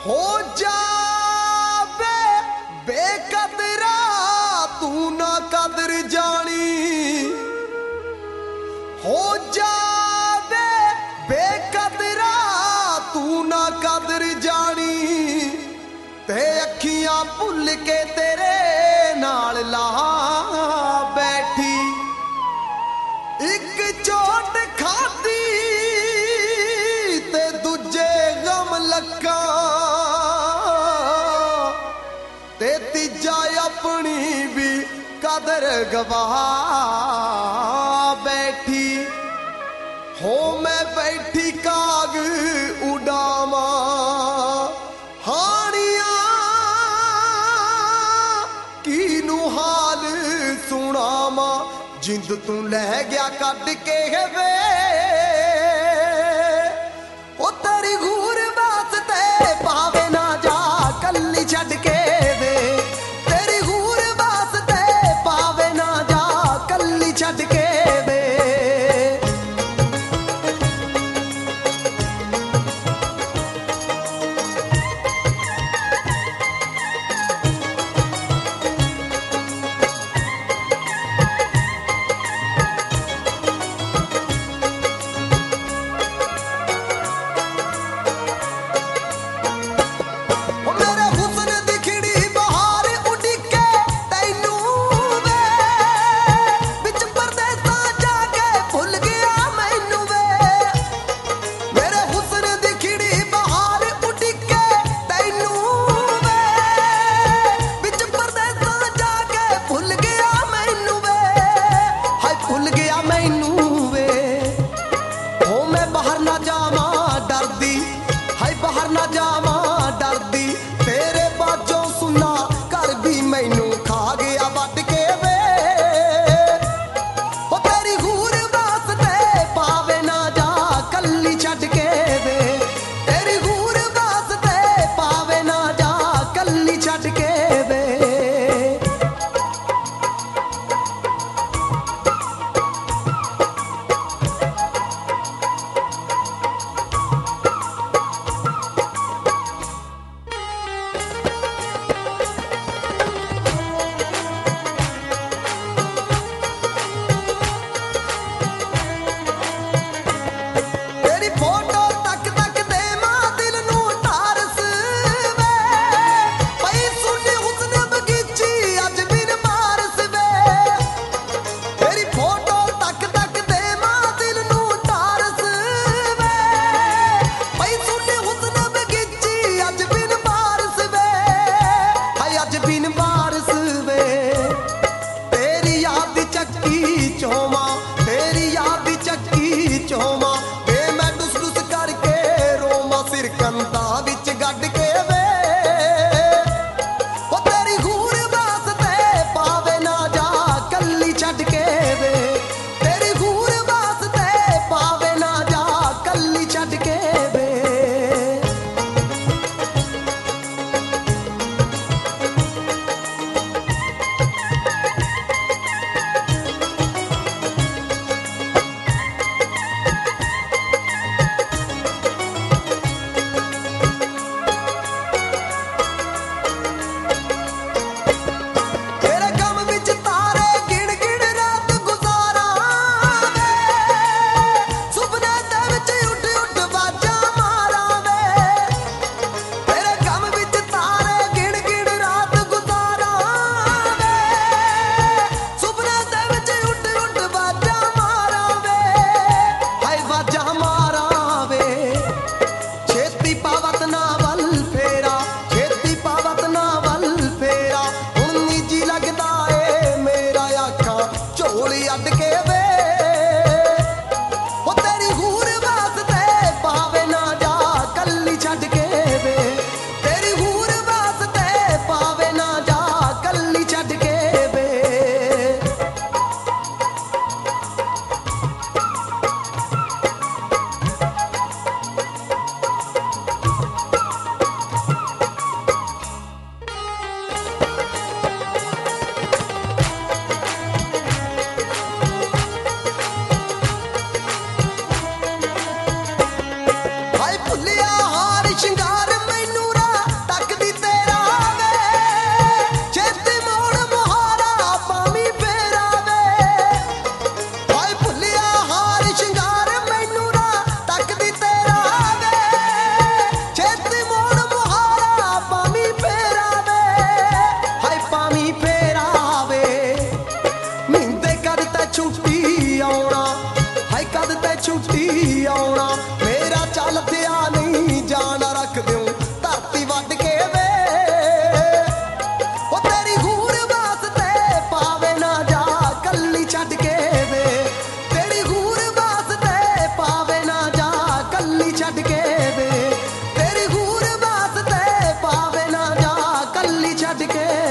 हो जावे बेकदरा तू ना कदर जानी, हो जावे बेकदरा तू ना कदर जानी, ते अखियां भुल के तेरे नाल ला बैठी। एक चोट खाती ते दूजे गम लगा, ते तीजा अपनी भी कदर गवा बैठी। हो मैं बैठी काग उड़ावा हानिया, कीनू हाल सुनावा, जिंद तू लै गया कट के वे, ओ तेरी घूर वास्ते पावे ना जा कल्ली छड़ के वे, तेरी घूर वास्ते पावे ना जा कल्ली छड़ के वे। ਛੱਡ ਕੇ